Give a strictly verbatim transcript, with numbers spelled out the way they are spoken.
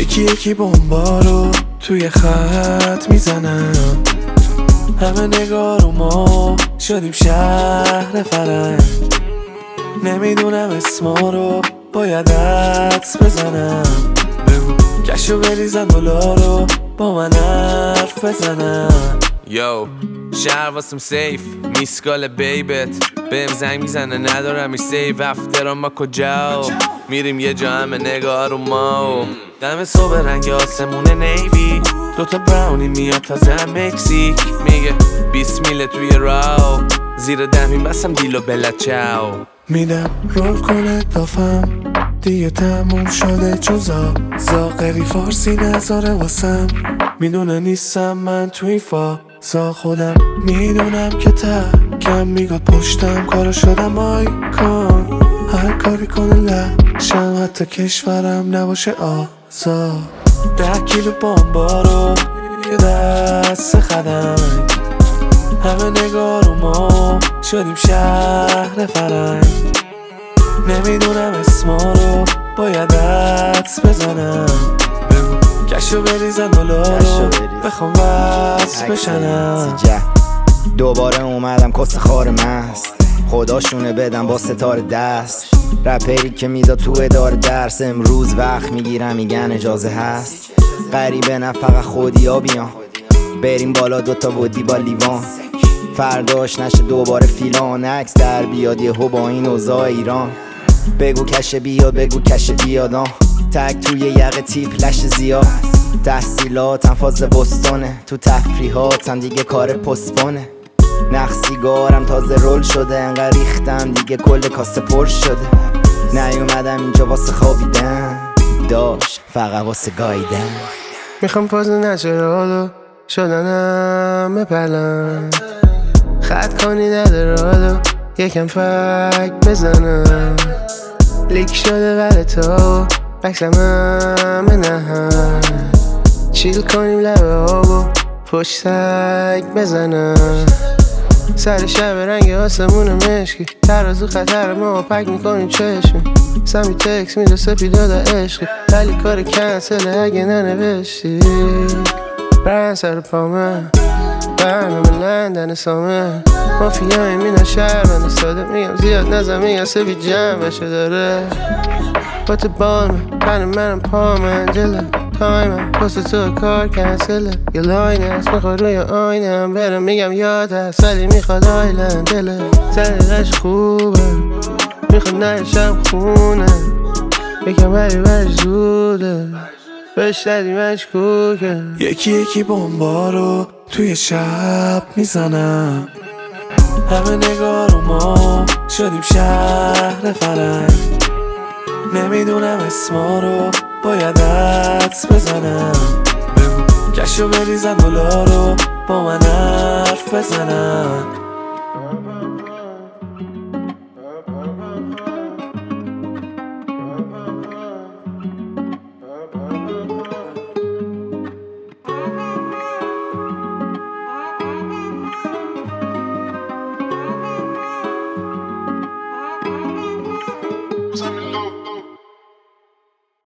یکی یکی بمبا رو توی خط میزنم، همه نگاه رو ما شدیم شهر فرنگ. نمیدونم اسما رو باید حدس بزنم، بگو کشو بریزن دلارو با من حرف بزنم. یو شهر واسم سیف، میسکال بیبت بهم زنگ میزنه ندارمش سیف. افترام ما کجا میریم یه جا همه نگاه رو ما، دم صبح رنگ آسمون نیوی، دوتا براونی میاد تازه هم مکزیک. میگه بیست میله توی راو، زیر دهمین بسم دیلو بلا چاو. میدم رول کنه دافم دیگه تموم شده چون زا زاقری فارسی نذاره واسم، میدونه نیستم من تو این فازا. خودم میدونم که تکم میگاد پشتم کارا شدم آیکون، هر کاری کنه لشم حتی کشورم نباشه آزاد. ده کیلو بامبا رو یه دست خدنگ، همه نگاه رو ما شدیم شهر فرنگ. نمیدونم اسما رو باید حدس بزنم، بگو کشو بریزن دلارو بخوام وصل بشنم. دوباره اومدم کس خار مست، خداشونه بدم با ستاره دست. رپری که میداد تو اداره درس، امروز وقت میگیرم میگن اجازه هست. غریبه نه فقط خودیا بیان، بریم بالا دوتا بودی با لیوان. فرداش نشه دوباره فیلان، عکس در بیاد یهو با این اوضاع ایران. بگو کشه بیاد بگو کشه بیادان، تک توی یقه تیپ لش زیاد. تحصیلاتم فاز بستانه، تو تفریحاتم دیگه کار پسپانه. نخ سیگارم تازه رول شده، انقدر ریختم دیگه کل کاسه پر شده. نیومدم اینجا واسه خوابیدن، داشت فقط واسه گاییدن. میخوام پاز نچرالو شدنم بپلم، خط کنی ندارالو یکم فک بزنم. لیک شده ولی تو بکسم همه نهم، چیل کنیم لبه آبو پشت تک بزنم. سر شب رنگ آسمون مشکی، ترازو خطر ما پک میکنیم چشمی. سمی تکس میده سپیدادا عشقی، ولی کار کنسله اگه ننوشتی. برن سر پامه برنامه لندن سامه، مافیای مینا شهر بنده ساده. میگم زیاد نزم میگم سبی جمع بشه داره. با تو بالمه من منم پامه انجله، تایمم پست تو کار کنسله. یه لاین هست میخواد روی آینم برم، میگم یاد هست ولی میخواد آیلند دله. طریقش خوبه میخواد نشم خونه، یکم ولی ولی زوده بهش دادی مشکوکه. یکی یکی بمبا رو توی شب میزنم، همه نگاه رو ما شدیم شهر فرنگ. نمیدونم اسما رو باید حدس بزنم، بگو کشو بریزن دلارو با من حرف بزنم.